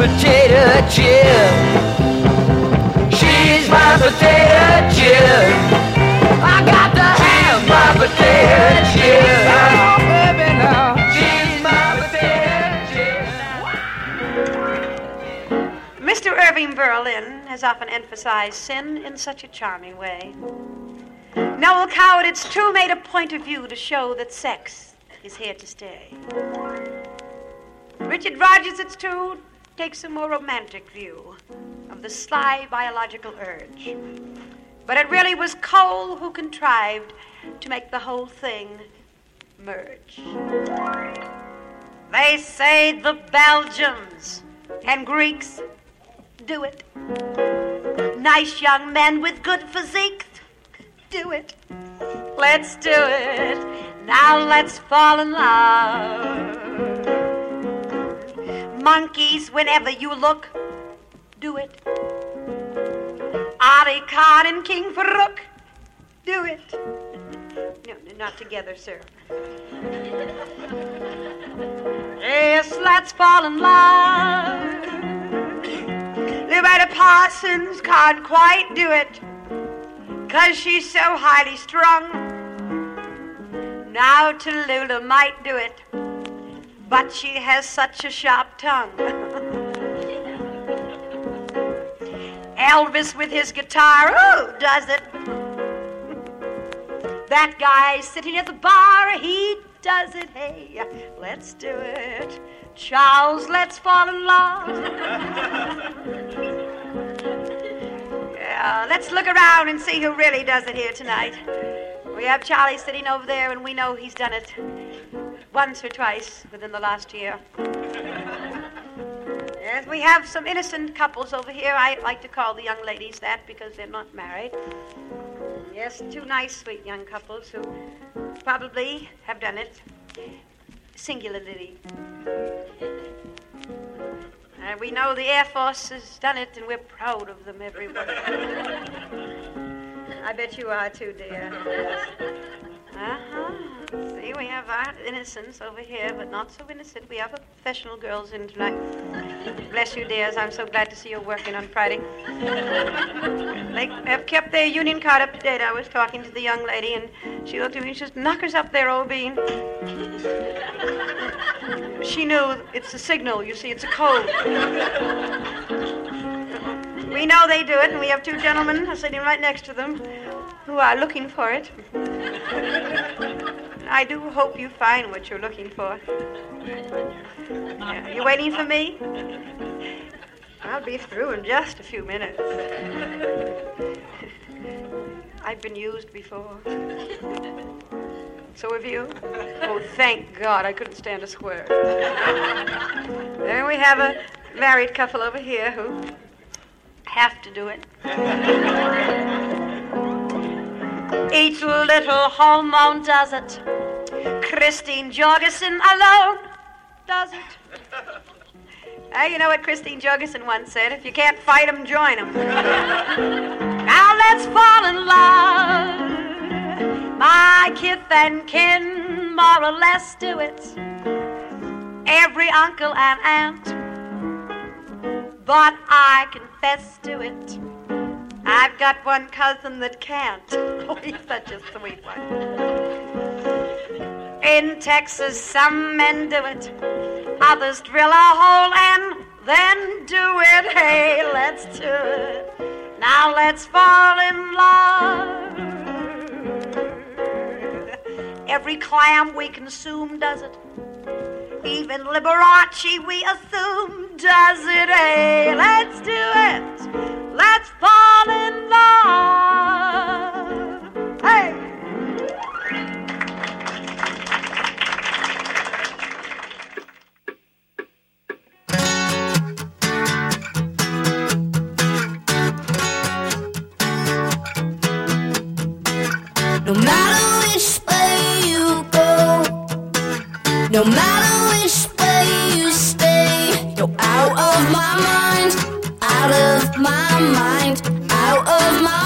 potato chip. She's my potato chip. I got to have my potato chip. Oh, baby, now. She's my potato chip. Mr. Irving Berlin has often emphasized sin in such a charming way. Noel Coward, it's true, made a point of view to show that sex is here to stay. Richard Rogers, it's true, takes a more romantic view of the sly biological urge. But it really was Cole who contrived to make the whole thing merge. They say the Belgians and Greeks do it. Nice young men with good physique, do it. Let's do it. Now let's fall in love. Monkeys, whenever you look, do it. Ali Khan and King Farouk, do it. No, not together, sir. Yes, let's fall in love. Loretta Parsons can't quite do it, 'cause she's so highly strung. Now Tallulah might do it, but she has such a sharp tongue. Elvis with his guitar, oh, does it. That guy sitting at the bar, he does it. Hey, let's do it. Charles, let's fall in love. Yeah, let's look around and see who really does it here tonight. We have Charlie sitting over there, and we know he's done it once or twice within the last year. Yes, we have some innocent couples over here. I like to call the young ladies that because they're not married. Yes, two nice, sweet young couples who probably have done it singularly. We know the Air Force has done it, and we're proud of them, everyone. I bet you are too, dear. See, we have our innocence over here, but not so innocent. We have our professional girls in tonight. Bless you, dears. I'm so glad to see you working on Friday. They have kept their union card up to date. I was talking to the young lady, and she looked at me and she says, "Knockers up there, old bean." She knew it's a signal, you see, it's a code. We know they do it, and we have two gentlemen sitting right next to them who are looking for it. I do hope you find what you're looking for. Yeah, you waiting for me? I'll be through in just a few minutes. I've been used before. So have you? Oh, thank God, I couldn't stand a square. There we have a married couple over here who have to do it. Each little hormone does it. Christine Jorgensen alone does it. You know what Christine Jorgensen once said? If you can't fight 'em, join 'em. Now let's fall in love. My kith and kin more or less do it. Every uncle and aunt. But I confess to it. I've got one cousin that can't. Oh, he's such a sweet one. In Texas, some men do it. Others drill a hole and then do it. Hey, let's do it. Now let's fall in love. Every clam we consume does it. Even Liberace we assume does it. Hey, let's do it. Let's fall in love. Hey. No matter which way you go, no matter which way you stay, you're out of my mind, out of my mind, out of my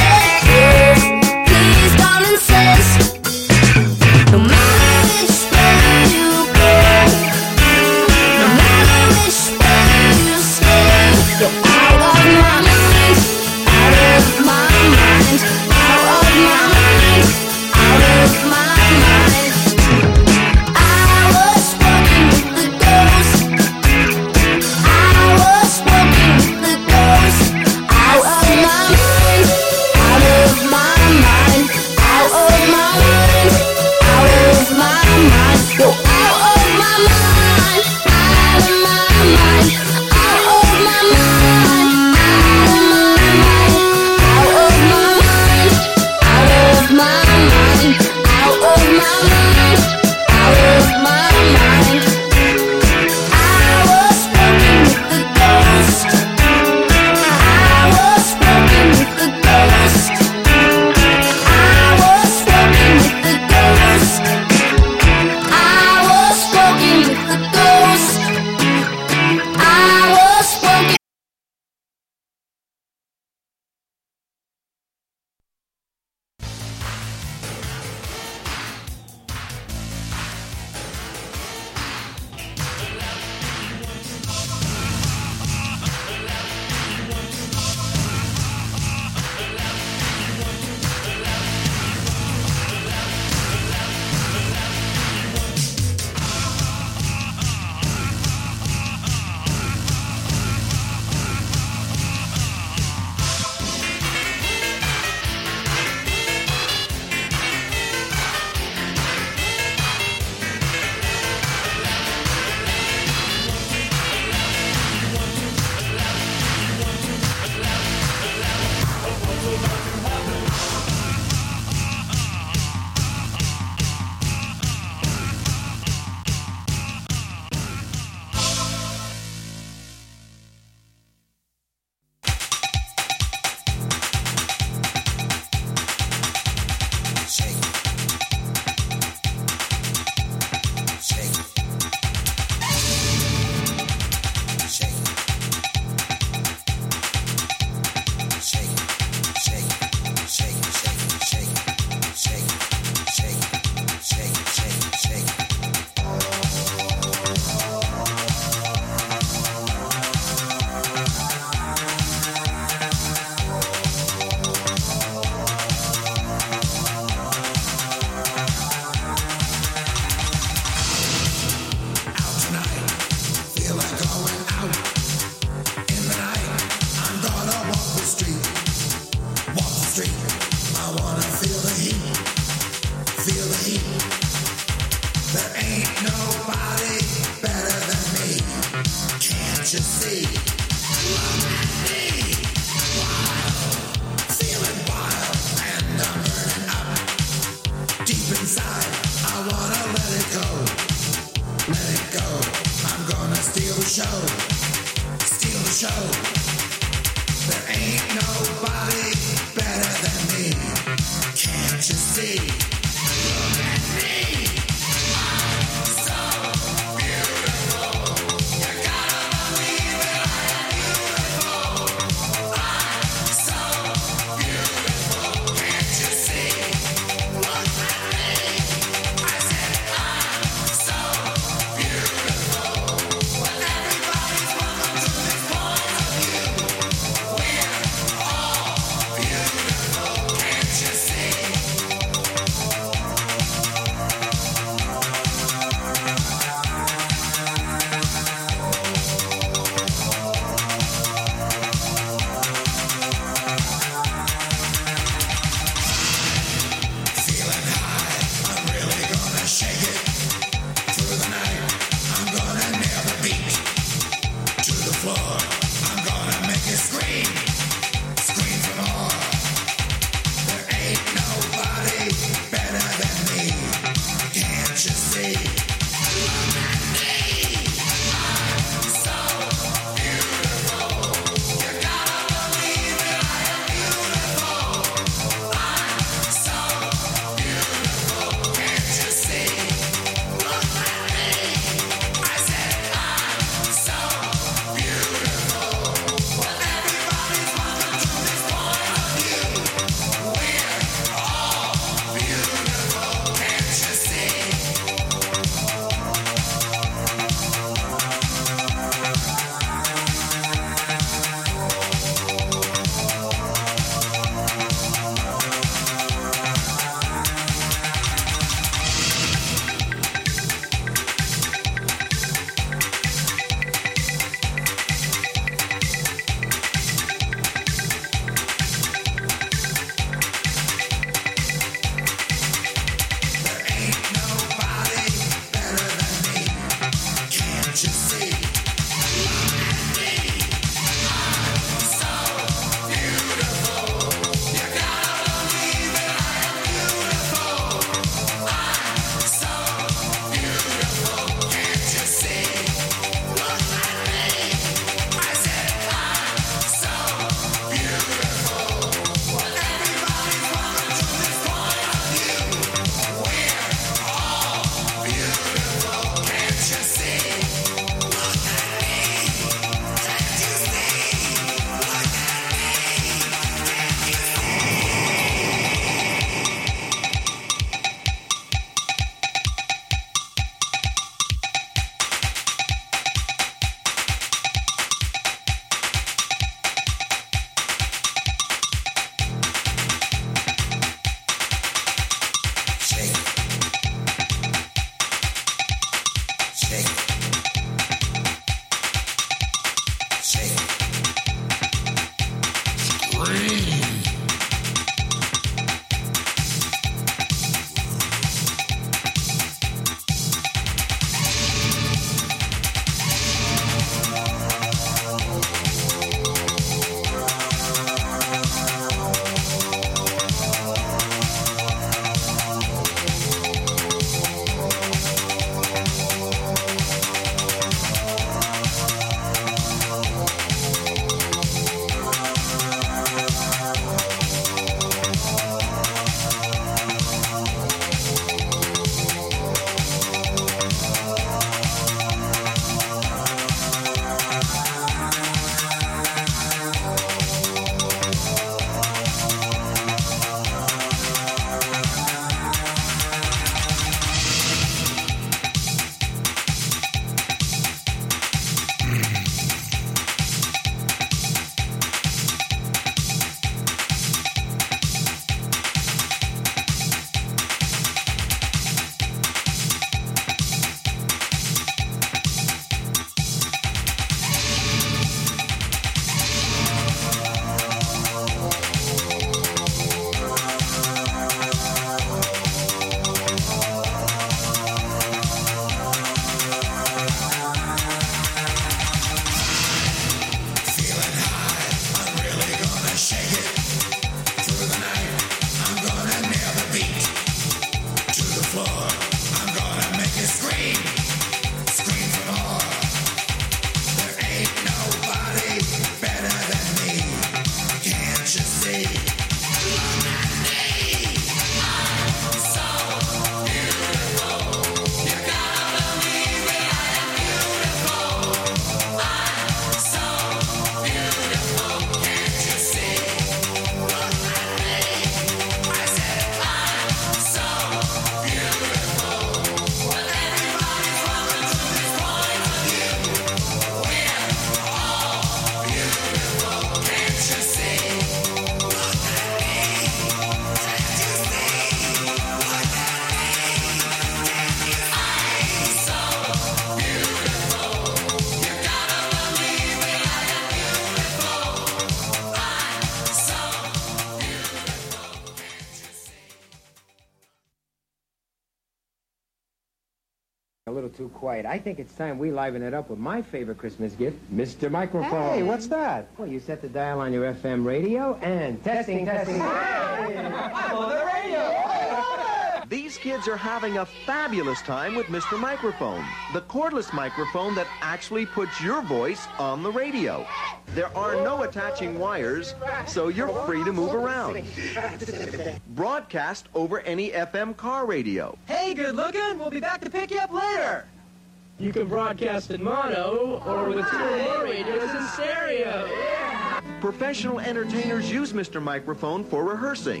A little too quiet. I think it's time we liven it up with my favorite Christmas gift, Mr. Microphone. Hey, what's that? Well, you set the dial on your FM radio and testing. Hey, I'm on the radio. These kids are having a fabulous time with Mr. Microphone, the cordless microphone that actually puts your voice on the radio. There are no attaching wires, so you're free to move around. Broadcast over any FM car radio. Hey, good looking. We'll be back to pick you up later. You can broadcast in mono or with 2 or more radios in stereo. Yeah. Professional entertainers use Mr. Microphone for rehearsing.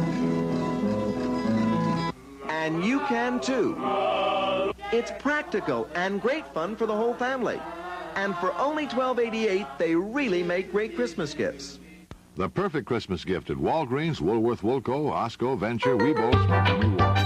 And you can too. It's practical and great fun for the whole family. And for only $12.88, they really make great Christmas gifts. The perfect Christmas gift at Walgreens, Woolworth, Woolco, Osco, Venture, Weebles, Montgomery Ward.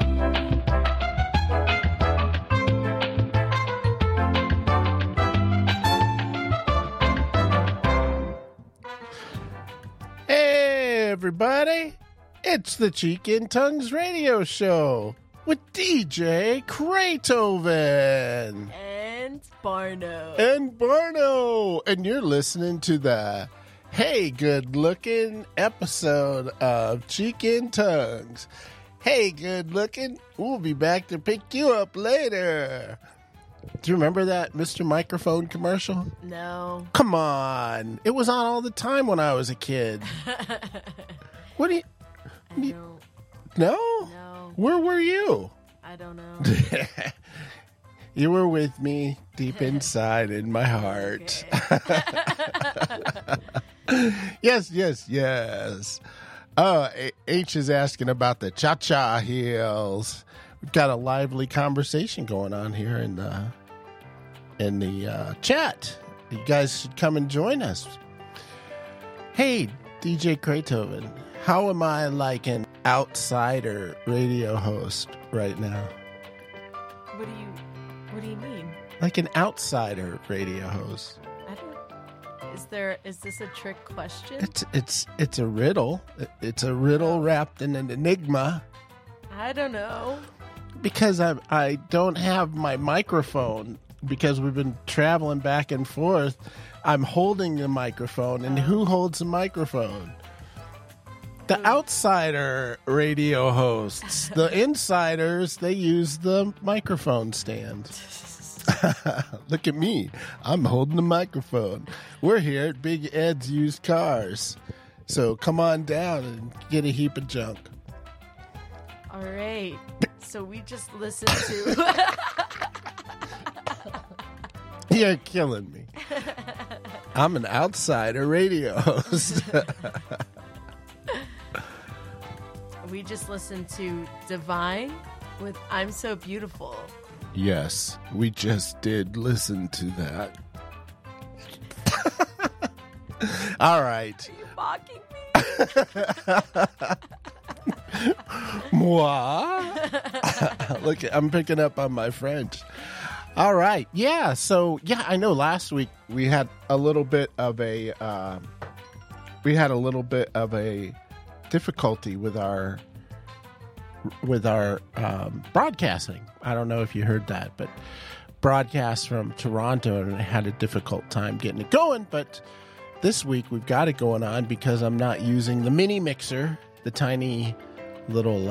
Hey, everybody. It's the Cheek and Tongues radio show with DJ Kratoven. And Barno. And you're listening to the Hey Good Looking episode of Cheek and Tongues. Hey Good Looking, we'll be back to pick you up later. Do you remember that Mr. Microphone commercial? No. Come on. It was on all the time when I was a kid. What do you... I don't. No? No. Where were you? I don't know. You were with me deep inside in my heart. Yes. H is asking about the cha-cha heels. We've got a lively conversation going on here in the chat. You guys should come and join us. Hey, DJ Kratoven, how am I like an outsider radio host right now? What do you mean? Like an outsider radio host. I don't. Is this a trick question? It's a riddle. It's a riddle wrapped in an enigma. I don't know. Because I don't have my microphone because we've been traveling back and forth. I'm holding the microphone, and who holds the microphone? The outsider radio hosts. The insiders, they use the microphone stand. Look at me. I'm holding the microphone. We're here at Big Ed's Used Cars. So come on down and get a heap of junk. All right. So we just listened to... You're killing me. I'm an outsider radio host. We just listened to Divine with I'm So Beautiful. Yes, we just did listen to that. All right. Are you mocking me? Moi? Look, I'm picking up on my French. All right. Yeah, so, I know last week we had a little bit of a difficulty with our broadcasting. I don't know if you heard that, but broadcast from Toronto, and I had a difficult time getting it going. But this week we've got it going on because I'm not using the mini mixer, the tiny little,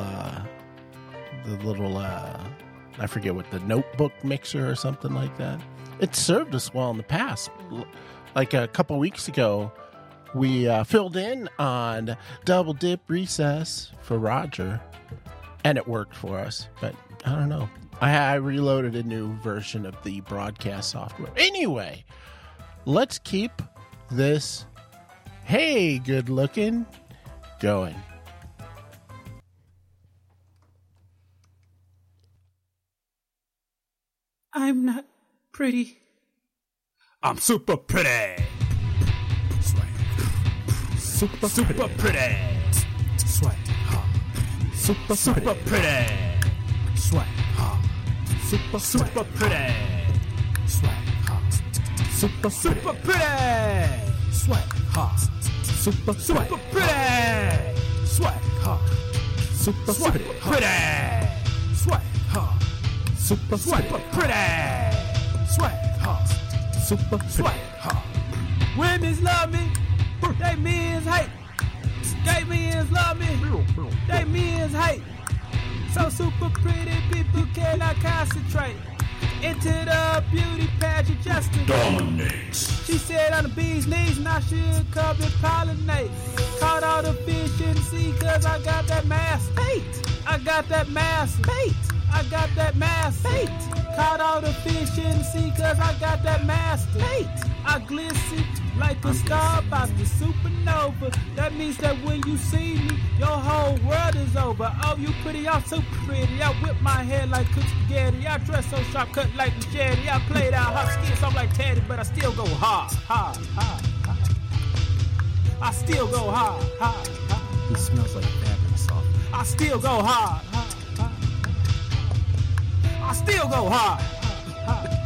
I forget what, the notebook mixer or something like that. It served us well in the past. Like a couple weeks ago, we filled in on Double Dip Recess for Roger, and it worked for us. But I don't know. I reloaded a new version of the broadcast software. Anyway, let's keep this Hey Good Looking going. I'm not pretty. I'm super pretty. Swag. Super pretty. Swag. Super pretty. Swag. Super pretty. Swag. Super pretty. Swag. Super pretty. Swag. Super pretty. Swag. Super pretty. Swag, huh? Super pretty, huh? Women's love me, they men's hate. Gay men's love me, they men's hate. So super pretty people cannot concentrate. Into the beauty pageant just to dominate. She said on the bee's knees, now she'll come and pollinate. Caught all the fish in the sea, cause I got that mass bait. I got that mass bait. I got that mass bait. Caught all the fish in the sea, cause I got that mass bait. I glisten like a star about the supernova. That means that when you see me, your whole world is over. Oh, you pretty, I'm super pretty. I whip my hair like cooked spaghetti. I dress so sharp, cut like machete. I played out hot skin, so I'm like Teddy, but I still go hard, hard, hard, hard. I still go hard, hard, hard. He smells like fabric soft. I still go hard, hard, hard. I still go hard, hard, hard.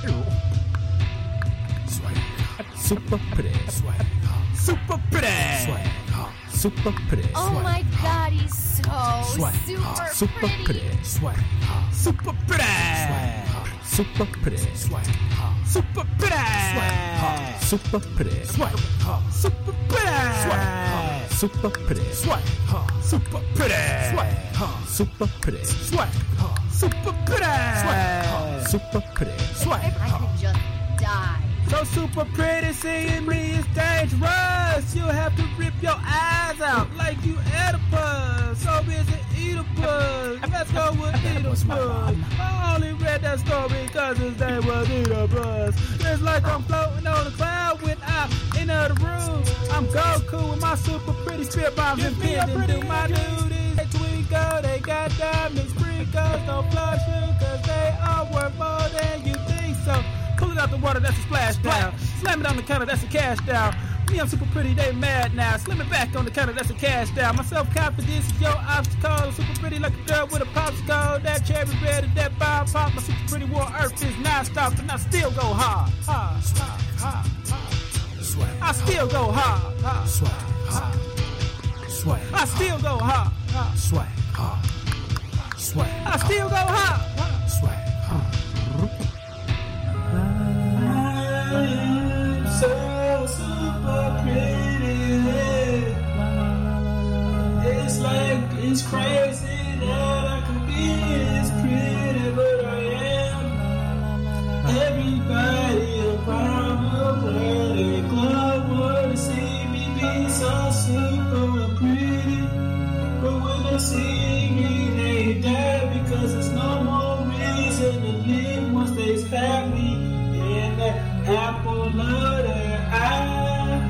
Super pretty, swag, super pretty, swag, super pretty. Oh my God, he's so super pretty. Swag, super pretty, super pretty, swag, super pretty, super pretty, swag, super pretty, swag, super pretty, swag, super pretty, swag, super pretty, swag, super pretty, swag, super pretty, swag. If I could just die. So super pretty, seeing me is dangerous. You'll have to rip your eyes out like you Oedipus. So busy Oedipus. Let's go with Oedipus. I only read that story because his name was Oedipus. It's like I'm floating on a cloud without another room. I'm Goku with my super pretty spirit bombs and pins and do my duties. They twinkle, they got diamonds, sprinkles, don't flush you cause they are worth more than you think so. Pull it out the water, that's a splash down. Slam it on the counter, that's a cash down. Me, I'm super pretty, they mad now. Slam it back on the counter, that's a cash down. My self-confidence is your obstacle. Super pretty like a girl with a popsicle. That cherry red and that bomb pop. My super pretty war earth is non-stop, and I still go hard. Hard, hard, hard, hard. Swag. I still go hard. Hard, swag, hard. Swag. I still go hard. Hard, swag, hard. Swag. I still go hard. Hard, swag, hard. I'm so super pretty. It's like it's crazy that I can be this pretty, but I am. Everybody around the world in club wanna see me be so super pretty, but when they see me they die because there's no more reason to live once they have me in that apple of their eye.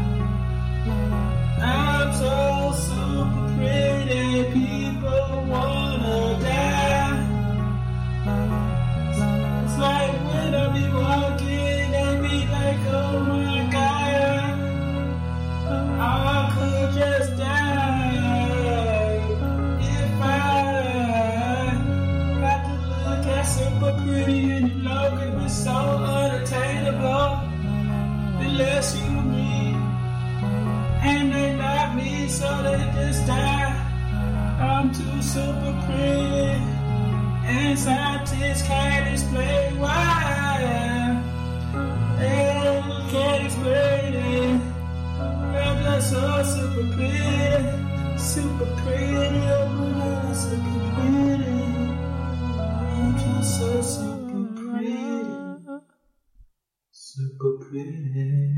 I'm so super pretty, people wanna die. It's like when I be walking, they be like, oh my God, I could just die if I got to look at super pretty and you know it was so unattainable. Unless you me, and they not me, so they just die. I'm too super pretty, and scientists can't explain why. They can't explain it. I'm just so super pretty, super pretty, oh, super pretty. I'm just so super pretty. Super pretty.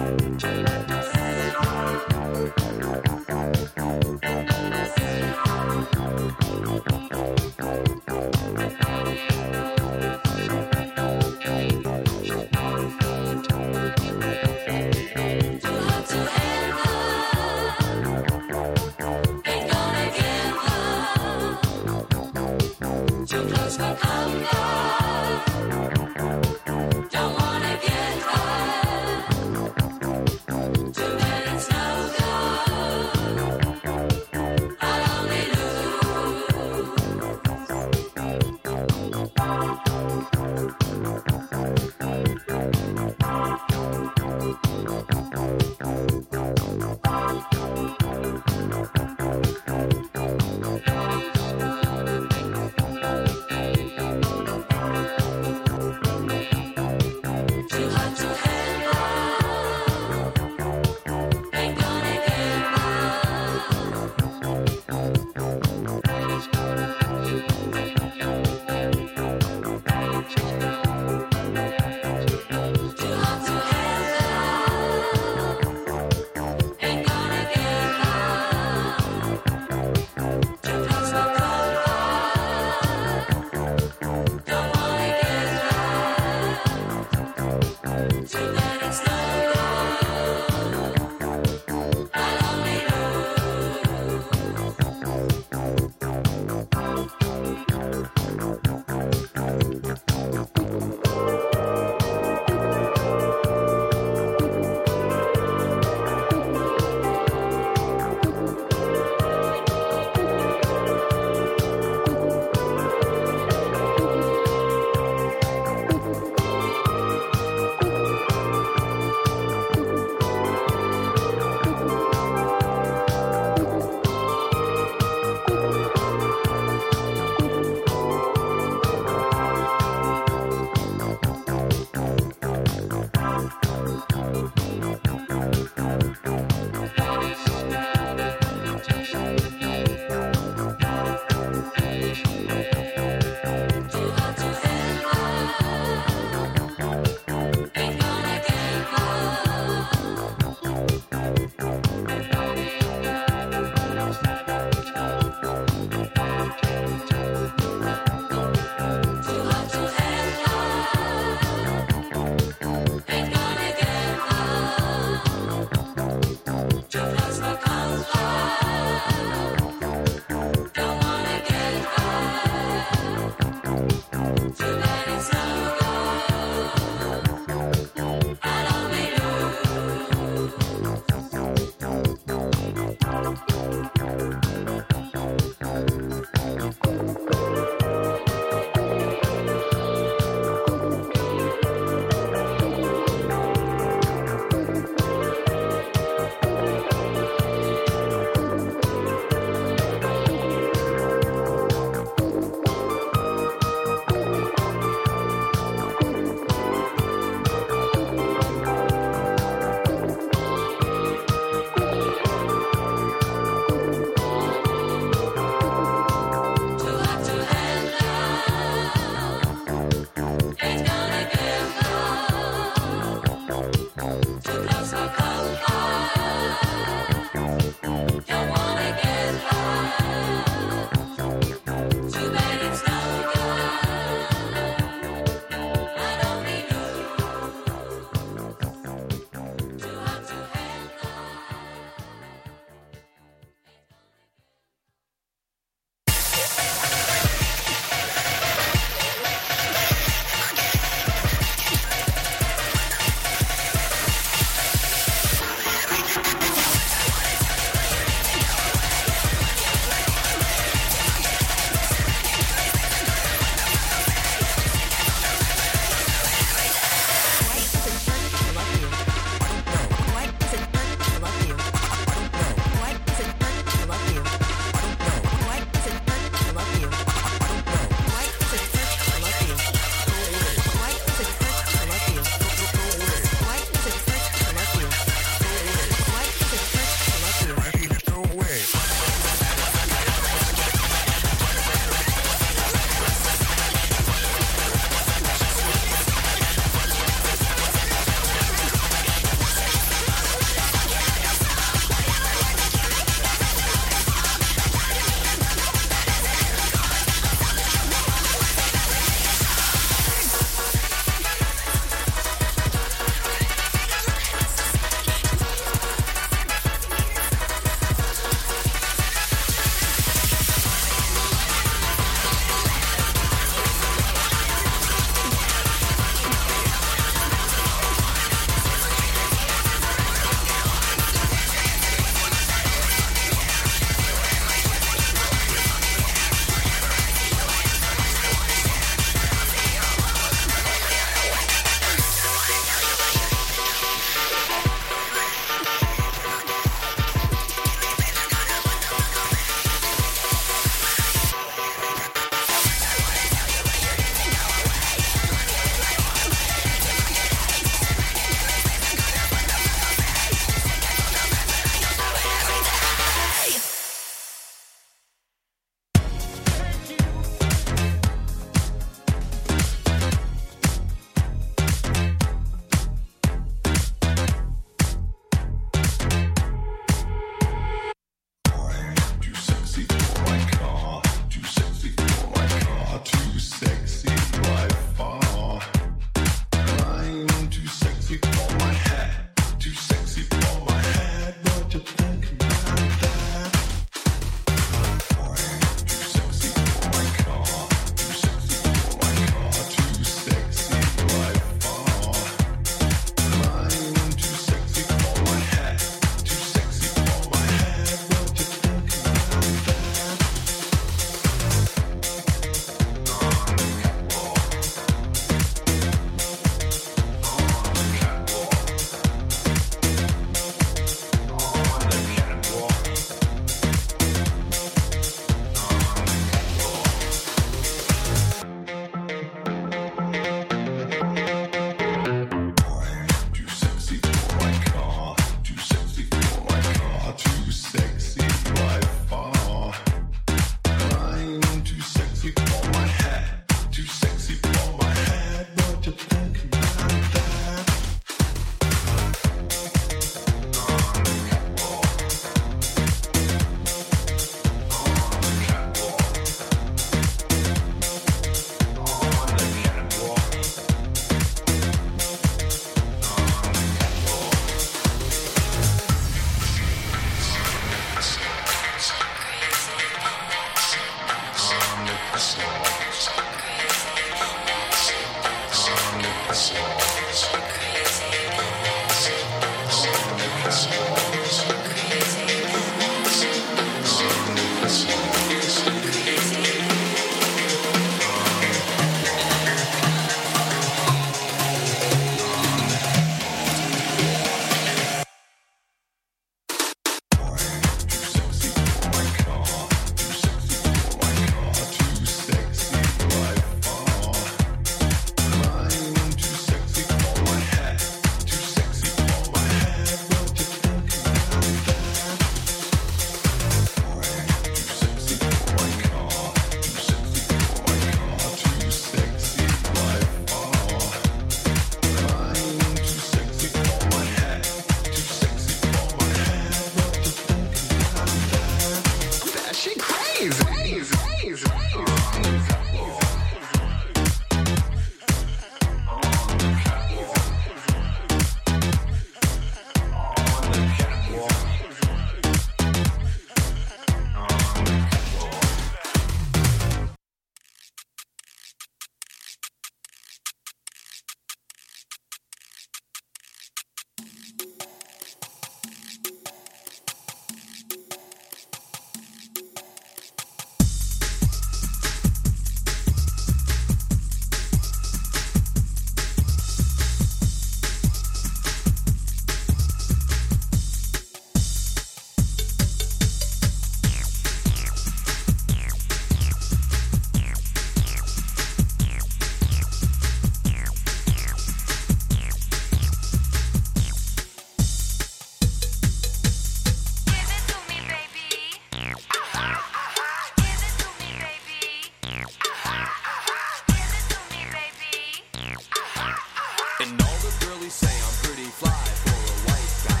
And all the girlies say I'm pretty fly for a white guy.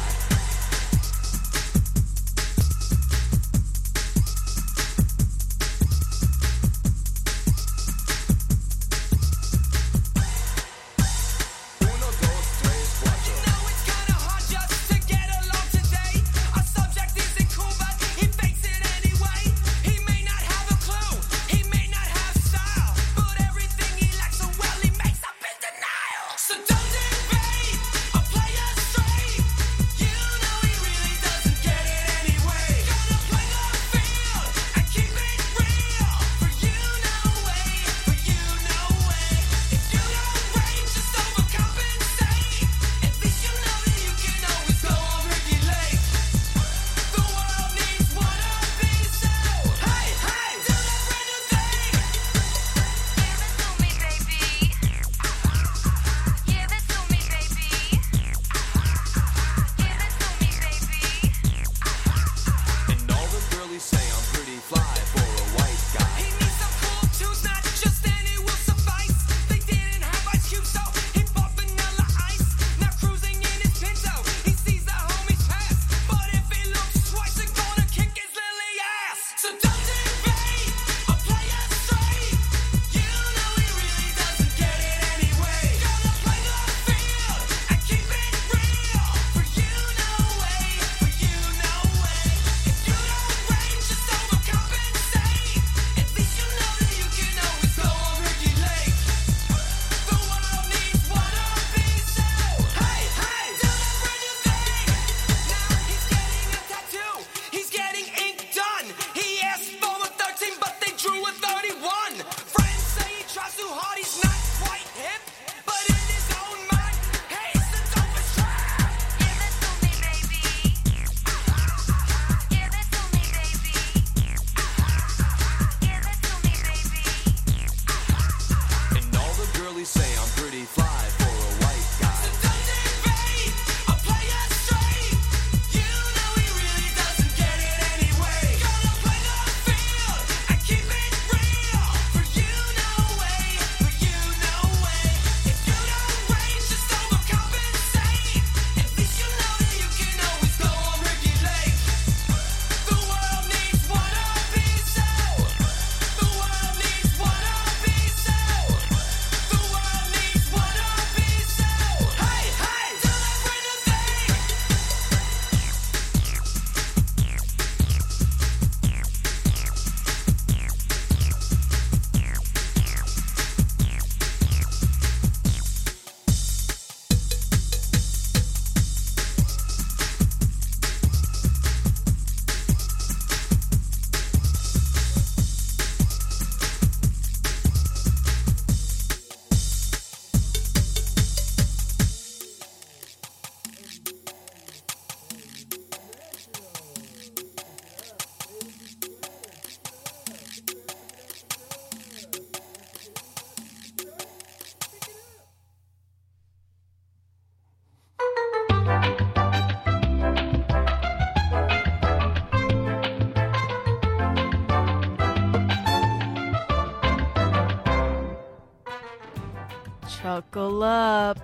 Chuckle up.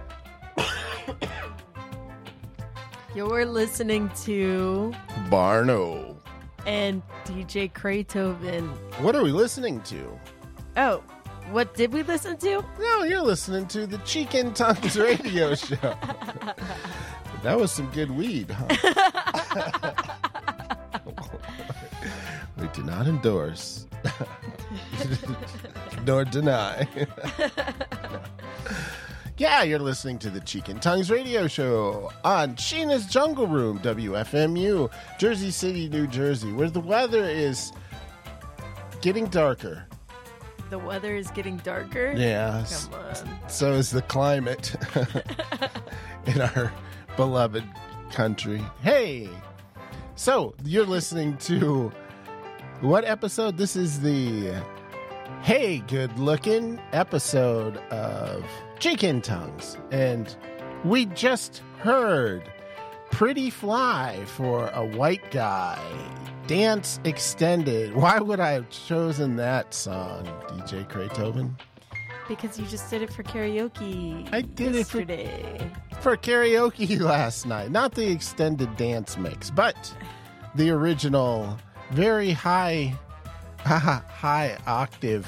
You're listening to Barno and DJ Kratoven. What are we listening to? Oh, what did we listen to? No, you're listening to the Cheek and Tongues radio show. That was some good weed, huh? We do not endorse nor deny. Yeah, you're listening to the Cheek and Tongues radio show on Sheena's Jungle Room, WFMU, Jersey City, New Jersey, where the weather is getting darker. The weather is getting darker? Yeah. Come on. So is the climate in our beloved country. Hey! So, you're listening to what episode? This is the Hey Good Looking episode of Cheek and Tongues. And we just heard Pretty Fly for a White Guy. Dance Extended. Why would I have chosen that song, DJ Kratoven? Because you just did it for karaoke. I did yesterday. it for karaoke last night. Not the extended dance mix, but the original, very high octave,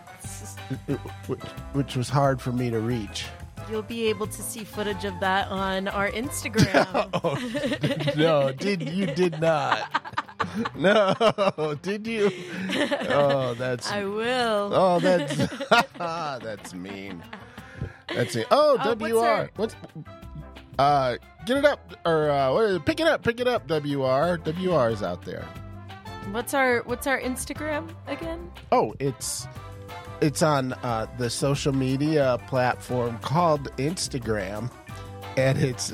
which was hard for me to reach. You'll be able to see footage of that on our Instagram. No, you did not. No, did you? Oh, that's. I will. Oh, that's mean. That's it. Oh, WR. What's get it up or what is it? Pick it up. Pick it up. WR. WR is out there. What's our Instagram again? Oh, it's on the social media platform called Instagram, and it's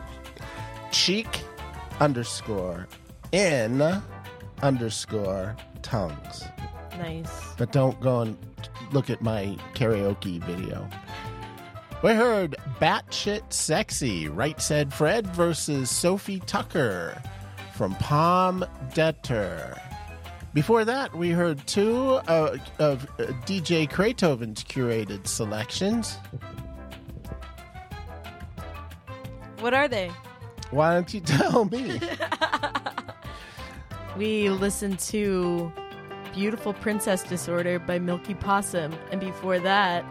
cheek_N_tongues. Nice. But don't go and look at my karaoke video. We heard Batshit Sexy, Right Said Fred versus Sophie Tucker from Palm Detter. Before that, we heard two of DJ Kratoven's curated selections. What are they? Why don't you tell me? We listened to Beautiful Princess Disorder by Milky Possum. And before that,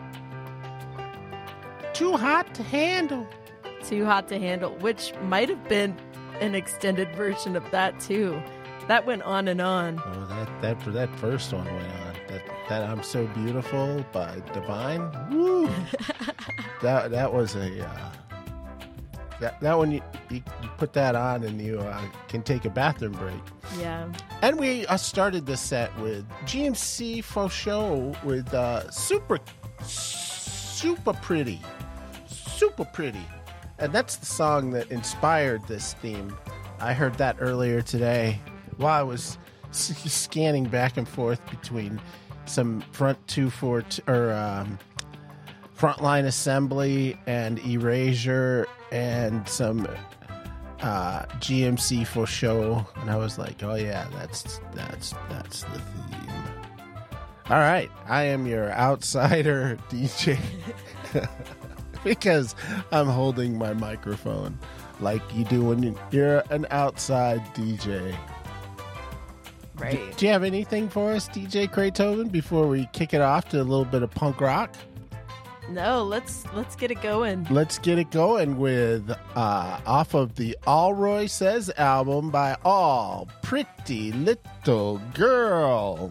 Too Hot to Handle. Too Hot to Handle, which might have been an extended version of that, too. That went on and on. Oh, that first one went on. That I'm So Beautiful by Divine. Woo! that was a that one you put that on and you can take a bathroom break. Yeah. And we started the set with GMC Fauchot with Super Pretty. Super Pretty. And that's the song that inspired this theme. I heard that earlier today while I was scanning back and forth between some Frontline Assembly and Erasure and some GMC Fauchot, and I was like, oh yeah, that's the theme. All right, I am your outsider DJ because I'm holding my microphone like you do when you're an outside DJ. Right. Do you have anything for us, DJ Kratoven, before we kick it off to a little bit of punk rock? No, let's get it going. Let's get it going with off of the All Roy Says album by All Pretty Little Girl.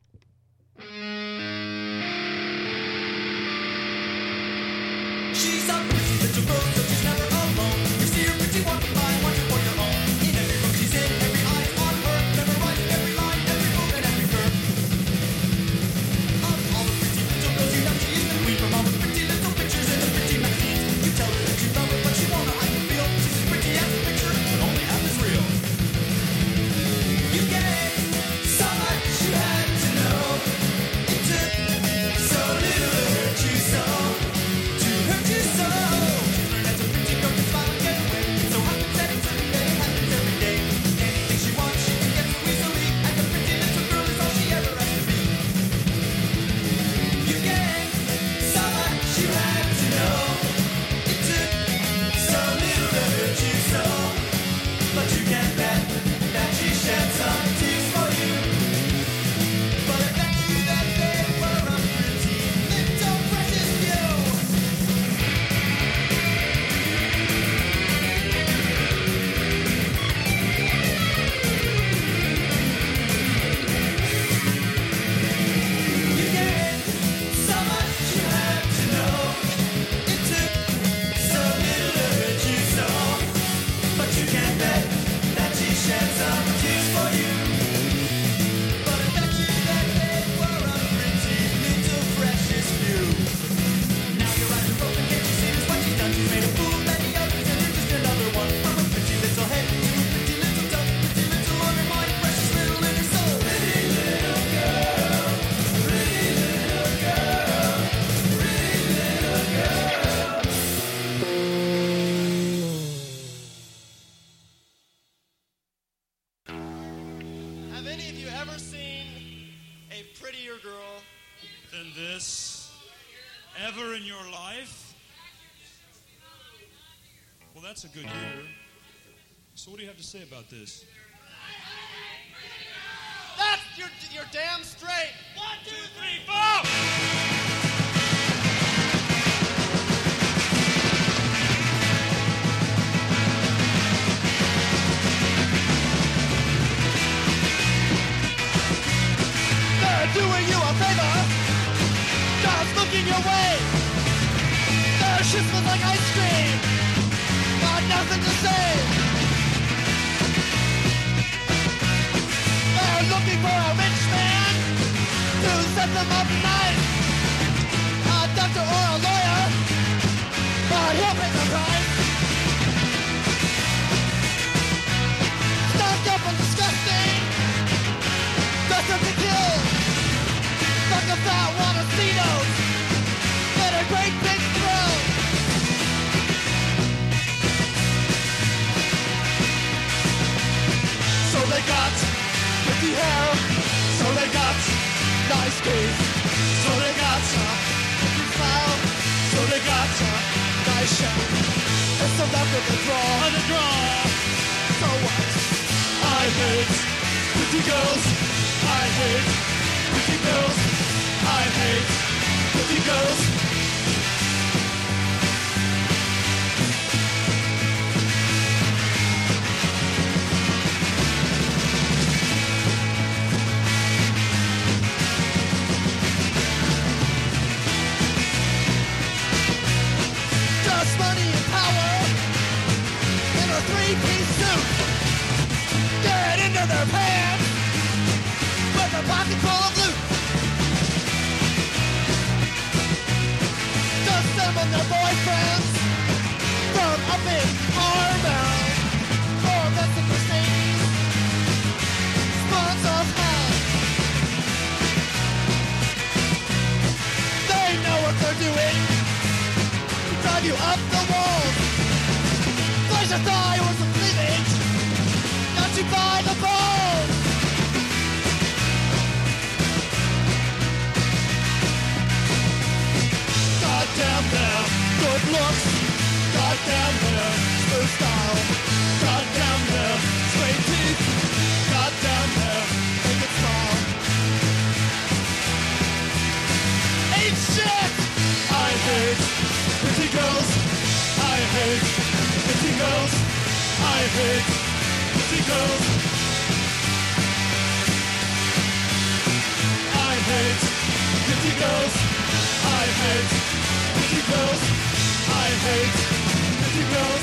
She's a pretty little girl, so she's never alone. You see her pretty walking by, want her for your own. In every room she's in, every eye's on her. Memorizing every line, every move, and every curve. Of all the pretty little girls, you know she is the queen. From all the pretty little pictures in the pretty magazines, you tell her that you love her, but she won't know how you feel. She's as pretty as a picture, but only half is real. You gave so much you had to know. It took so little to hurt you so. Hurt you so. Learn as a pretty girl to smile and get away. So hypothetically, it happens every day. Anything she wants, she can get so easily. And the pretty little girl is all she ever has to be. You gave so much you had to know. It took so little to hurt you so. But you can bet that she shed some tears for you. But I bet you that they were a pretty little precious few. You gave so much you had to know. It took so little to hurt you so. But you can bet that she shed some tears for you. But I bet you that they were a pretty little precious few. Now your eyes are broken, can't you see this? What she's done? She's made a fool of many others, and you're just another one. From a pretty little head to a pretty little toe, pretty little on her mind, precious little in her soul. Pretty little girl, pretty little girl, pretty little girl. Have any of you ever seen a prettier girl than this? ever in your life? Well, that's a good year. So what do you have to say about this? That's you're damn straight. 1, 2, 3, 4. They're doing you a favor, just looking your way. Their shit smells like ice cream, got nothing to say. They're looking for a rich man to set them up nice. A doctor or a lawyer, but he'll pay the price. Stuck up and disgusting, dressed up to kill. Like a fat one of Cenos, and a great big thrill. So they got pretty hair, so they got nice teeth, so they got pretty smile, so they got nice shape. It's the luck of the draw, So what? I hate pretty girls, I hate pretty girls, I hate pretty girls. Just money and power in a three-piece suit. Get into their pants with a pocket full of loot. Just them and their boyfriends from up in Carmel or Vincent Mercedes. Spawns of hell. They know what they're doing. Drive you up the walls. Slice your thigh with some cleavage. Got you by the balls. Goddamn their good looks. Goddamn their smooth style. Goddamn their straight teeth. Goddamn their naked smile. Ain't shit! I hate pretty girls. I hate pretty girls. I hate pretty girls. I hate pretty girls. I hate pretty girls. I hate pretty girls.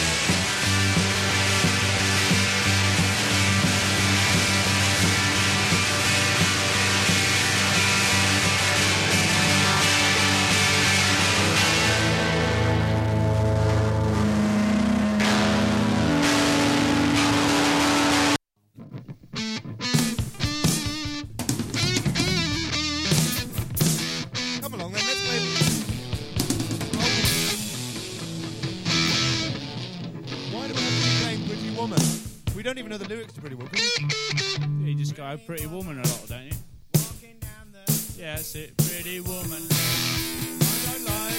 Come along then, let's play. Why do we have to be playing Pretty Woman? We don't even know the lyrics to Pretty Woman. Yeah, you just go Pretty Woman a lot, don't you? Yeah, that's it. Pretty Woman. I don't like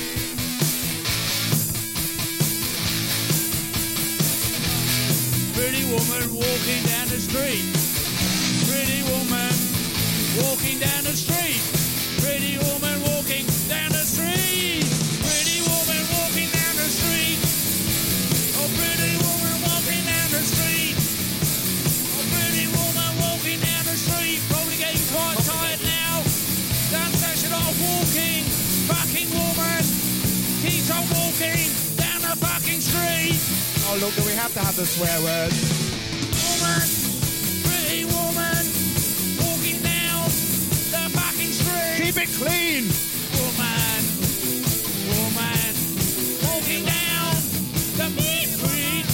Pretty woman walking down the street. Pretty woman walking down the street. Pretty woman walking down the street. Pretty woman walking down the street. Oh, pretty woman walking down the street. Oh, pretty woman walking down the street. Probably getting quite tired now. Done such a lot of walking. Fucking woman. Keeps on walking down the fucking street. Oh look, do we have to have the swear words? Woman, pretty woman, walking down the fucking street. Keep it clean. Woman, woman, walking down the street.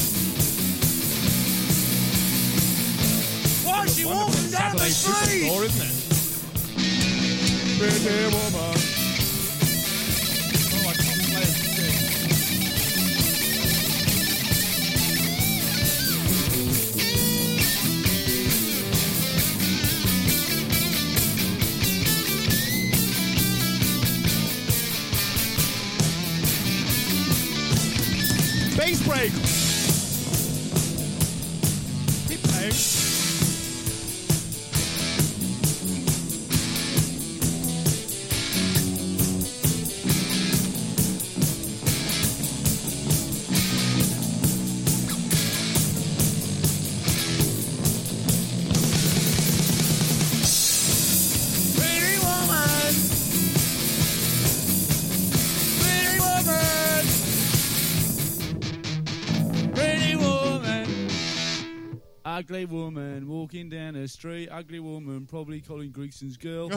Why is she walking down the street? Superstore, isn't it? Pretty woman. Oh, I can't play it. bass break. Keep playing. Ugly woman walking down the street. Ugly woman, probably Colin Gregson's girl.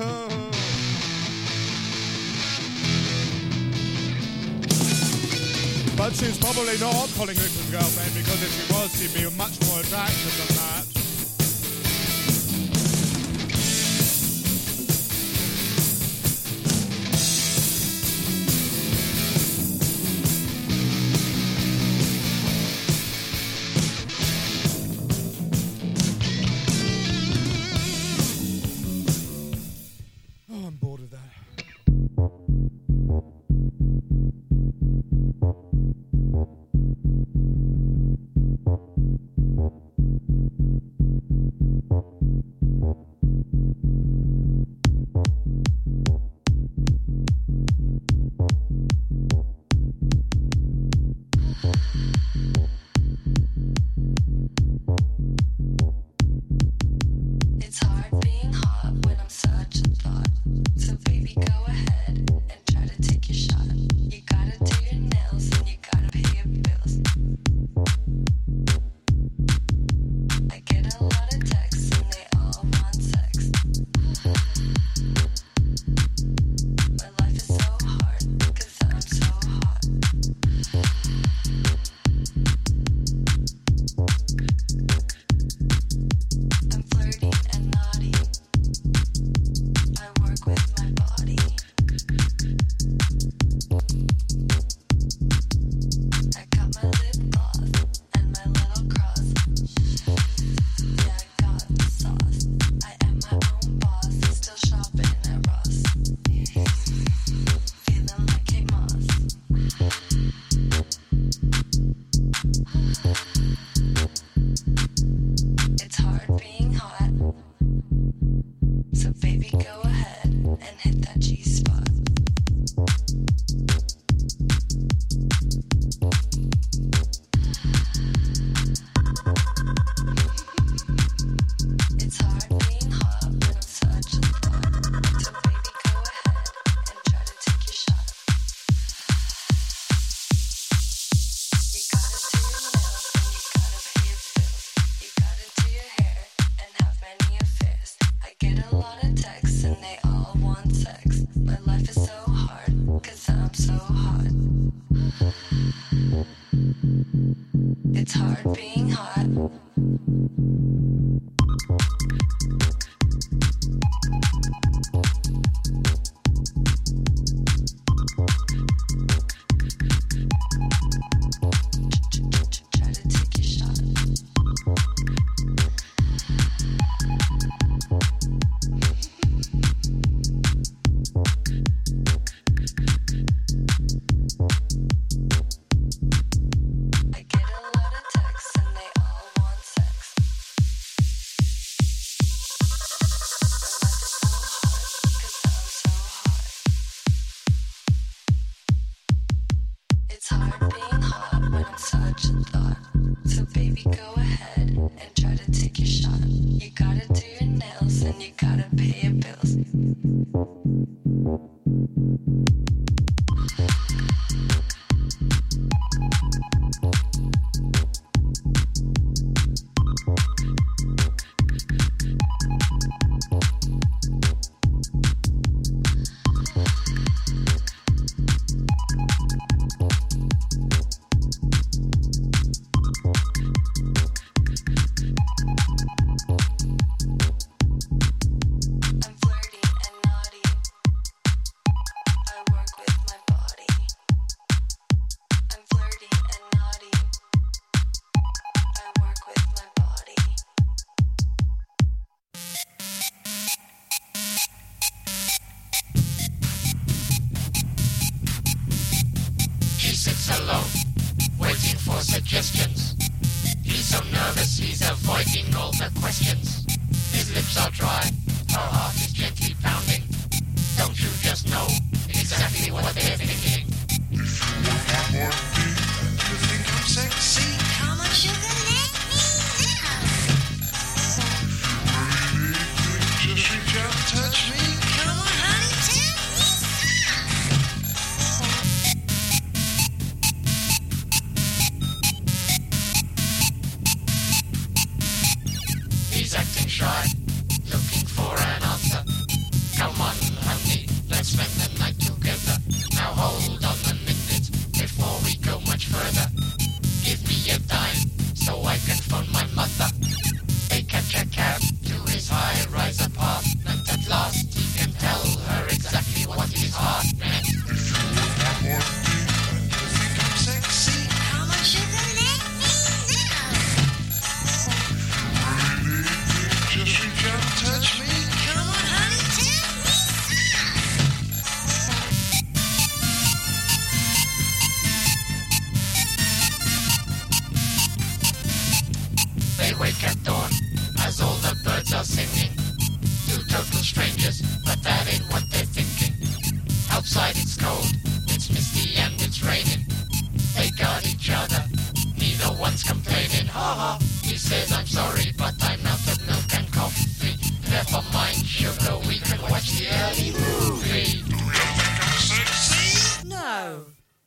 But she's probably not Colin Gregson's girlfriend, because if she was, she'd be much more attractive than that. It's hard being hot. Try to take your shot. I get a lot of texts and they all want sex. It's hard being hot when I'm such a thought. So baby, go ahead and try to take your shot. You gotta do your nails and you gotta pay your bills. singing. Two total strangers, but that ain't what they're thinking. Outside it's cold, it's misty and it's raining. They got each other, neither one's complaining. Ha ha, he says I'm sorry, but I'm out of milk and coffee. Never mind sugar, we can watch the early movie. No.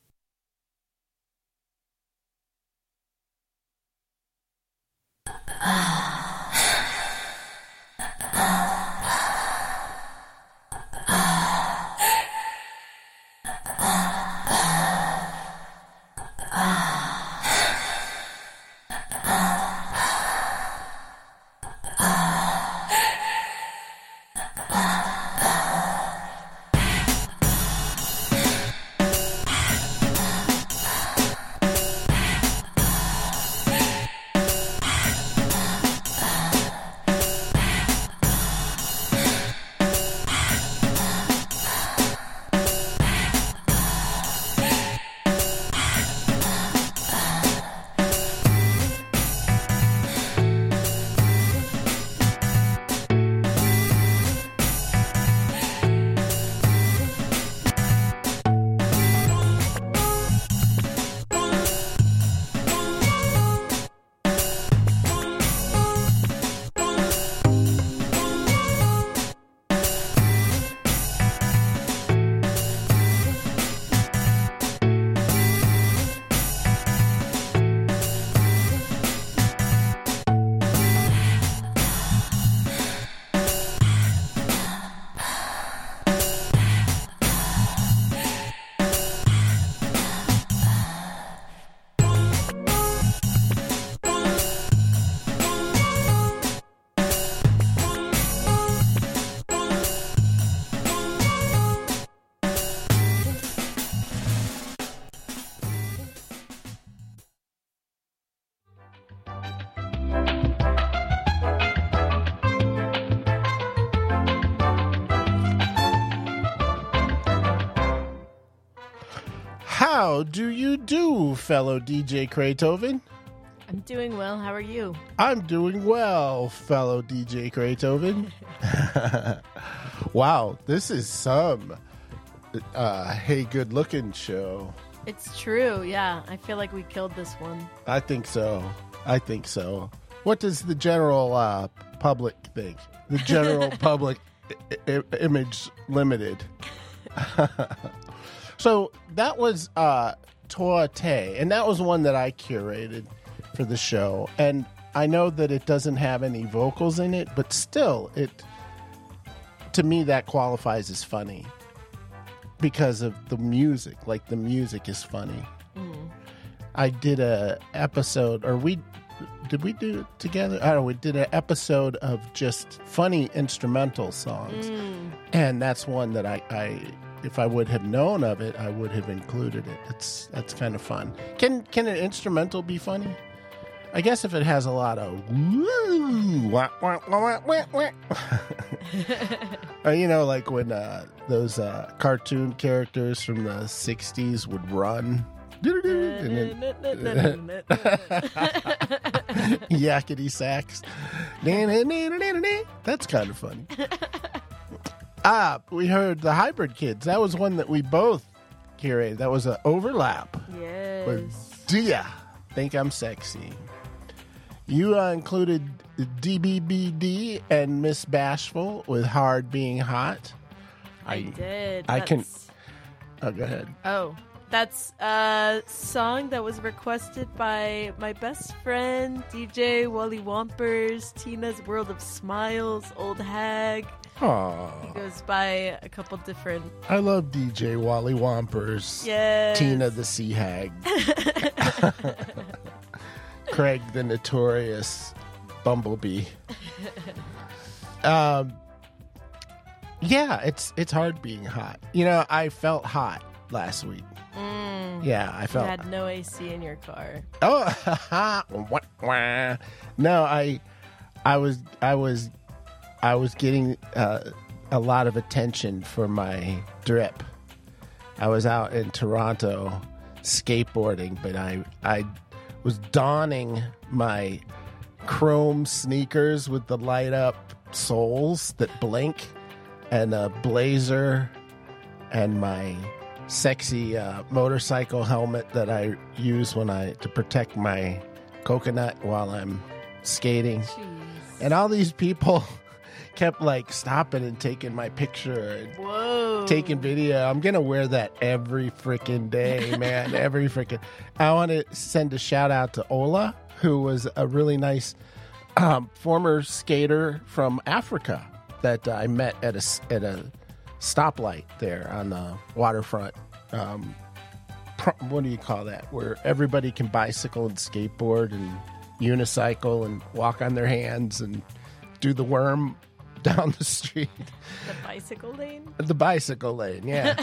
How do you do, fellow DJ Kratoven? I'm doing well. How are you? I'm doing well, fellow DJ Kratoven. Wow, this is some Hey Good Looking show. It's true, yeah. I feel like we killed this one. I think so. What does the general public think? The general public image limited. So that was Toa Te, and that was one that I curated for the show. And I know that it doesn't have any vocals in it, but still, to me, that qualifies as funny because of the music. Like, the music is funny. Mm. I did a episode, did we do it together? I don't know. We did an episode of just funny instrumental songs. Mm. And that's one that I if I would have known of it, I would have included it. That's kind of fun. Can an instrumental be funny? I guess if it has a lot of wah, wah, wah, wah, wah. You know, like when those cartoon characters from the 60s would run. Yakety sax. That's kind of funny. We heard the Hybrid Kids. That was one that we both curated. That was an overlap. Yes. With Do Ya Think I'm Sexy? You included DBBD and Miss Bashful with Hard Being Hot. I did. Oh, go ahead. Oh, that's a song that was requested by my best friend, DJ Wally Wampers, Tina's World of Smiles, Old Hag. Aww. He goes by a couple different... I love DJ Wally Wampers. Yes. Tina the Sea Hag. Craig the Notorious Bumblebee. Yeah, it's hard being hot. You know, I felt hot last week. Yeah, I felt. You had no AC in your car. Oh, no, I was getting a lot of attention for my drip. I was out in Toronto skateboarding, but I was donning my chrome sneakers with the light up soles that blink, and a blazer, and my sexy motorcycle helmet that I use to protect my coconut while I'm skating. Jeez. And all these people kept like stopping and taking my picture and taking video. I'm gonna wear that every freaking day, man. Every freaking. I want to send a shout out to Ola, who was a really nice former skater from Africa that I met at a stoplight there on the waterfront. What do you call that? Where everybody can bicycle and skateboard and unicycle and walk on their hands and do the worm down the street. The bicycle lane? The bicycle lane, yeah.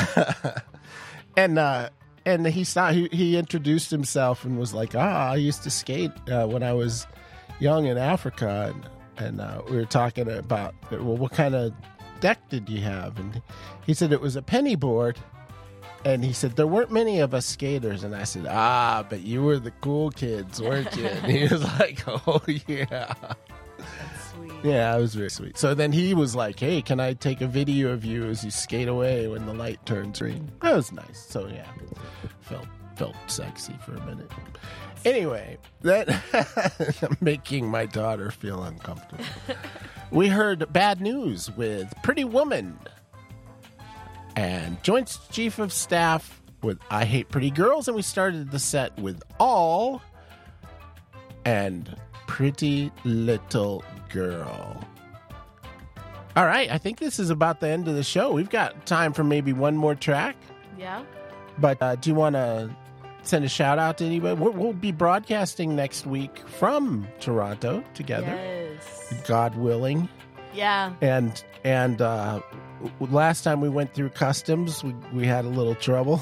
And he introduced himself and was like, I used to skate when I was young in Africa. And we were talking about, well, what kind of deck did you have? And he said it was a penny board. And he said, there weren't many of us skaters. And I said, but you were the cool kids, weren't you? And he was like, oh, yeah. That's sweet. Yeah, it was very sweet. So then he was like, hey, can I take a video of you as you skate away when the light turns green? That was nice. So, yeah, felt sexy for a minute. Anyway, that making my daughter feel uncomfortable. We heard Bad News with Pretty Woman. And Joint Chief of Staff with I Hate Pretty Girls. And we started the set with All and Pretty Little Girl. All right, I think this is about the end of the show. We've got time for maybe one more track. Yeah. But do you want to send a shout out to anybody? We'll be broadcasting next week from Toronto together. Yes. God willing. Yeah. And last time we went through customs, we had a little trouble.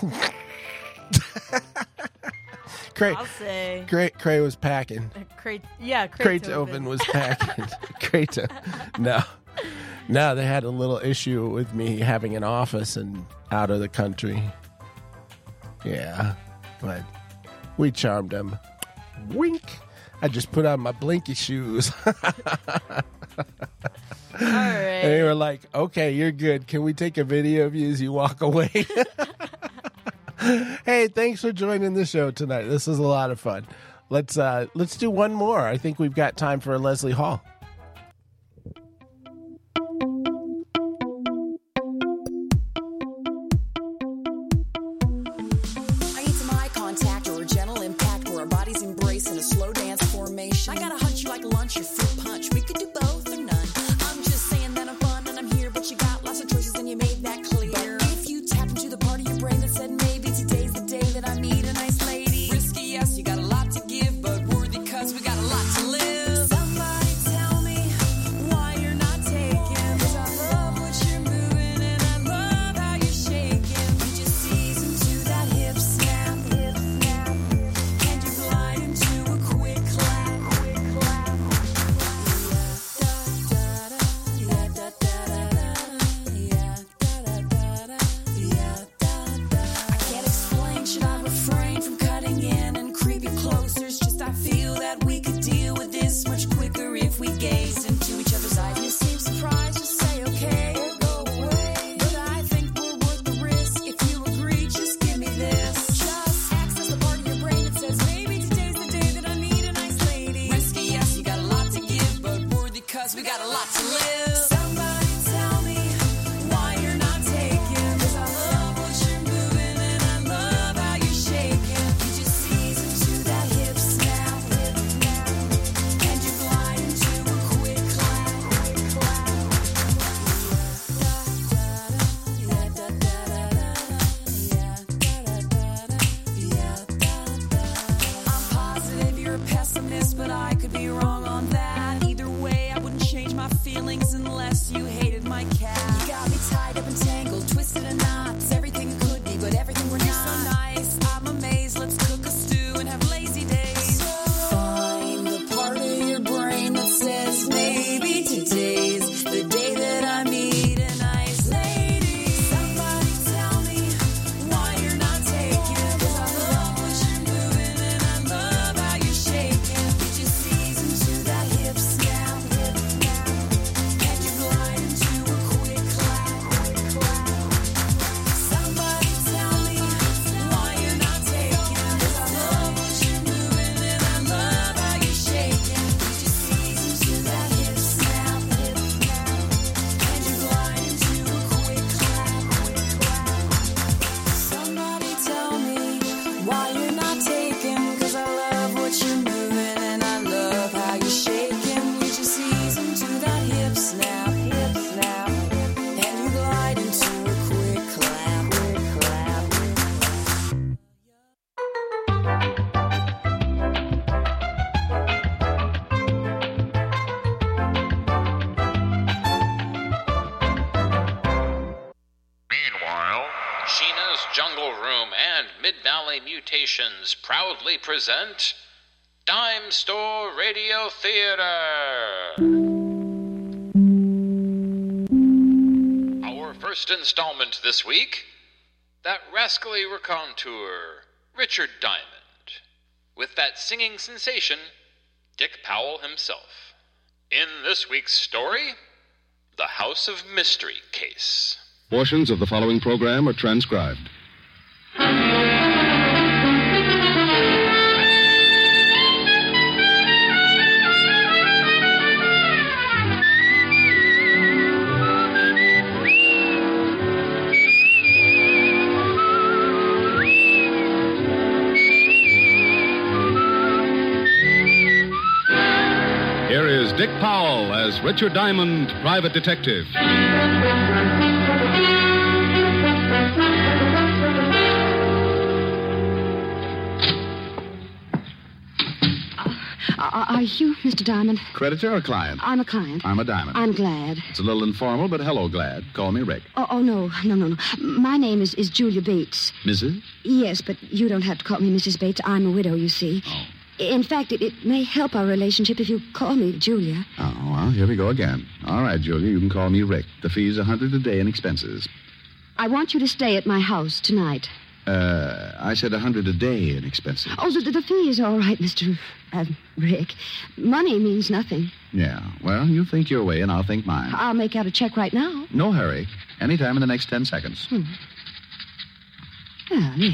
I'll say. Cray was packing. Kraytoven was packing. No, they had a little issue with me having an office and out of the country. Yeah, but we charmed them. Wink. I just put on my blinky shoes. All right. And they were like, okay, you're good. Can we take a video of you as you walk away? Hey, thanks for joining the show tonight. This was a lot of fun. Let's do one more. I think we've got time for a Leslie Hall. I need some eye contact or a gentle impact where our bodies embrace in a slow dance formation. I gotta hunt you like lunch or fruit punch. We could do both or none. I'm just saying that I'm fun and I'm here, but you got lots of choices and you made that clear. But if you tap into the part of your brain that said maybe today's the day that I meet a nice lady. Risky, yes, you got a lot to give, but worthy 'cause we got a lot to live. Somebody tell me why you're not taking. 'Cause I love what you're moving and I love how you're shaking. You just seize into that hip snap, and you glide into a quick clap. I can't explain, should I refrain from cutting in and creeping closer? It's just I feel that we could deal with this much quicker if we gazed into each other's eyes. You seem surprised, just say okay or go away. But I think we're worth the risk. If you agree, just give me this. Just access the part of your brain that says maybe today's the day that I meet a nice lady. Risky, yes, you got a lot to give, but worthy 'cause we got a lot to live. Somebody tell me why you're not taking. 'Cause I love what you're moving and I love how you're shaking. You just seize into that hip snap, and you glide into a quick clap. I'm positive you're a pessimist, but I could be wrong on that. Either way, I wouldn't change my feelings unless you hated my cat. You got me tied up and tangled, twisted in knots. Everything could be, but everything we're not. You're so nice, I'm amazed. Let's cook a stew and have lazy days. Find the part of your brain that says maybe today's the day that I meet a nice lady. Somebody tell me why you're not taking. 'Cause I love what you're moving and I love how you're shaking. You just see My Mutations proudly present Dime Store Radio Theater. Our first installment this week, that rascally raconteur, Richard Diamond, with that singing sensation, Dick Powell himself. In this week's story, The House of Mystery Case. Portions of the following program are transcribed. Here is Dick Powell as Richard Diamond, private detective. Are you Mr. Diamond? Creditor or client? I'm a client. I'm a Diamond. I'm glad. It's a little informal, but hello, glad. Call me Rick. Oh, no. My name is Julia Bates. Mrs.? Yes, but you don't have to call me Mrs. Bates. I'm a widow, you see. Oh. In fact, it may help our relationship if you call me Julia. Oh, well, here we go again. All right, Julia, you can call me Rick. The fee's $100 a day in expenses. I want you to stay at my house tonight. I said $100 a day in expenses. Oh, the fee is all right, Mr. Rick. Money means nothing. Yeah, well, you think your way and I'll think mine. I'll make out a check right now. No hurry. Anytime in the next 10 seconds. Ah, there.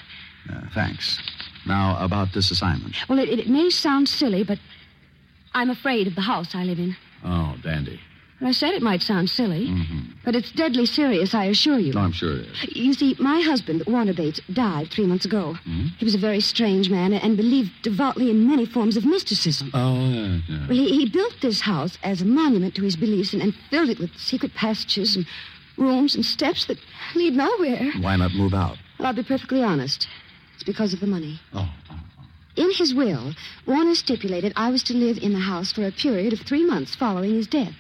Thanks. Now, about this assignment. Well, it may sound silly, but I'm afraid of the house I live in. Oh, dandy. I said it might sound silly, Mm-hmm. but it's deadly serious, I assure you. No, I'm sure it is. You see, my husband, Warner Bates, died 3 months ago. Mm-hmm. He was a very strange man and believed devoutly in many forms of mysticism. Oh, yeah. Well, he built this house as a monument to his beliefs and filled it with secret passages and rooms and steps that lead nowhere. Why not move out? Well, I'll be perfectly honest. It's because of the money. Oh. In his will, Warner stipulated I was to live in the house for a period of 3 months following his death.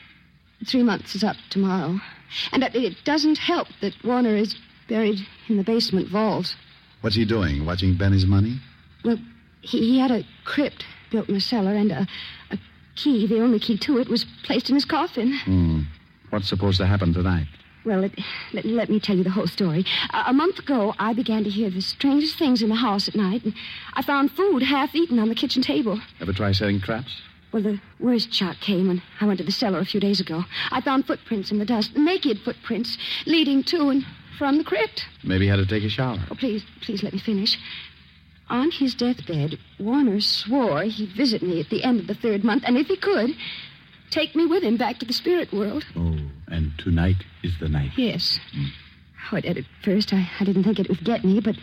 3 months is up tomorrow. And it doesn't help that Warner is buried in the basement vault. What's he doing? Watching Benny's money? Well, he had a crypt built in a cellar, and a key, the only key to it, was placed in his coffin. What's supposed to happen tonight? Well, let me tell you the whole story. A month ago, I began to hear the strangest things in the house at night, and I found food half-eaten on the kitchen table. Ever try setting traps? Well, the worst shot came when I went to the cellar a few days ago. I found footprints in the dust, naked footprints, leading to and from the crypt. Maybe he had to take a shower. Oh, please let me finish. On his deathbed, Warner swore he'd visit me at the end of the 3rd month, and if he could, take me with him back to the spirit world. Oh, and tonight is the night. Yes. Oh, at first, I didn't think it would get me, but...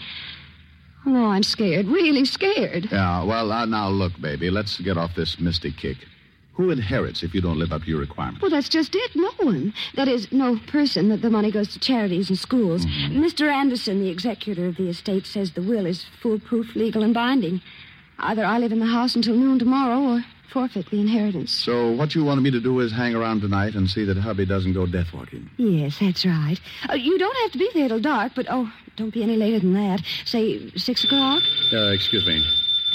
Oh, I'm scared, really scared. Yeah, well, now look, baby, let's get off this mystic kick. Who inherits if you don't live up to your requirements? Well, that's just it. No one. That is, no person. The money goes to charities and schools. Mr. Anderson, the executor of the estate, says the will is foolproof, legal, and binding. Either I live in the house until noon tomorrow or forfeit the inheritance. So what you wanted me to do is hang around tonight and see that hubby doesn't go death walking. Yes, that's right. You don't have to be there till dark, but, don't be any later than that. Say 6 o'clock? Excuse me.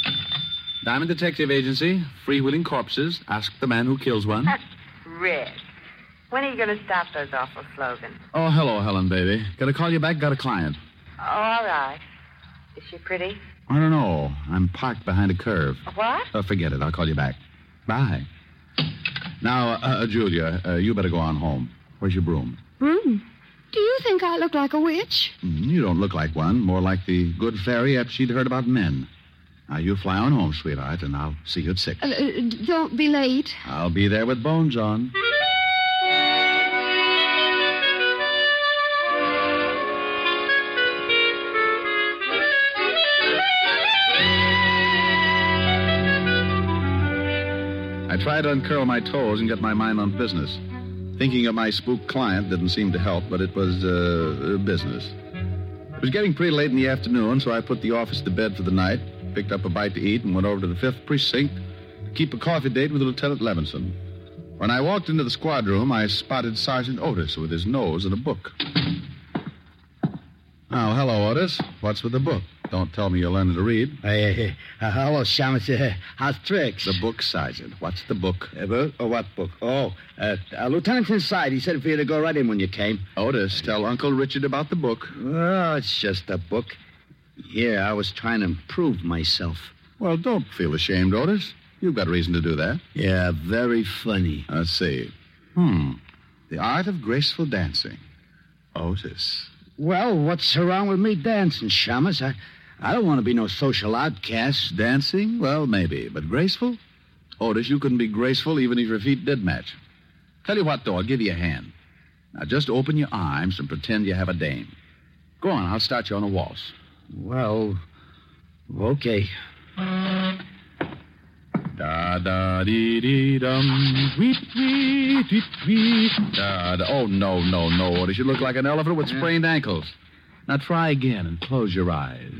Diamond Detective Agency, freewheeling corpses. Ask the man who kills one. Rick, when are you going to stop those awful slogans? Oh, hello, Helen, baby. Gotta call you back, got a client. Oh, all right. Is she pretty? I don't know. I'm parked behind a curve. What? Forget it. I'll call you back. Bye. Now, Julia, you better go on home. Where's your broom? Broom? Do you think I look like a witch? You don't look like one. More like the good fairy after she'd heard about men. Now, you fly on home, sweetheart, and I'll see you at 6. Don't be late. I'll be there with bones on. I tried to uncurl my toes and get my mind on business. Thinking of my spooked client didn't seem to help, but it was business. It was getting pretty late in the afternoon, so I put the office to bed for the night, picked up a bite to eat, and went over to the 5th Precinct to keep a coffee date with Lieutenant Levinson. When I walked into the squad room, I spotted Sergeant Otis with his nose in a book. Oh, hello, Otis. What's with the book? Don't tell me you're learning to read. Hey, hello, Shamus. How's tricks? The book, Sergeant. What's the book? What book? Lieutenant's inside. He said for you to go right in when you came. Otis, tell Uncle Richard about the book. Oh, it's just a book. Here, I was trying to improve myself. Well, don't feel ashamed, Otis. You've got reason to do that. Yeah, very funny. Let's see. The art of graceful dancing. Otis. Well, what's wrong with me dancing, Shamus? I don't want to be no social outcast. Dancing? Well, maybe. But graceful? Otis, you couldn't be graceful even if your feet did match. Tell you what, though, I'll give you a hand. Now, just open your arms and pretend you have a dame. Go on, I'll start you on a waltz. Well, okay. Da-da-dee-dee-dum, wee-wee-dee-wee. Da-da. Oh, no, Otis. You look like an elephant with sprained ankles. Now try again and close your eyes.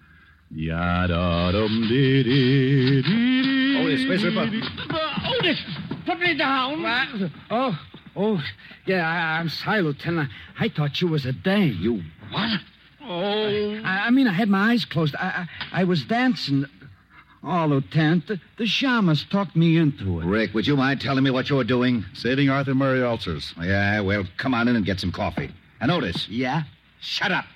Ya-da-dum-dee-dee-dee-dee. Otis, Space Ripper. Otis, put me down. Oh, yeah, I'm sorry, Lieutenant. I thought you was a dame. You what? Oh. I mean, I had my eyes closed. I was dancing. Oh, Lieutenant, the Shamus talked me into it. Rick, would you mind telling me what you were doing? Saving Arthur Murray ulcers. Yeah, well, come on in and get some coffee. And Otis. Yeah? Shut up.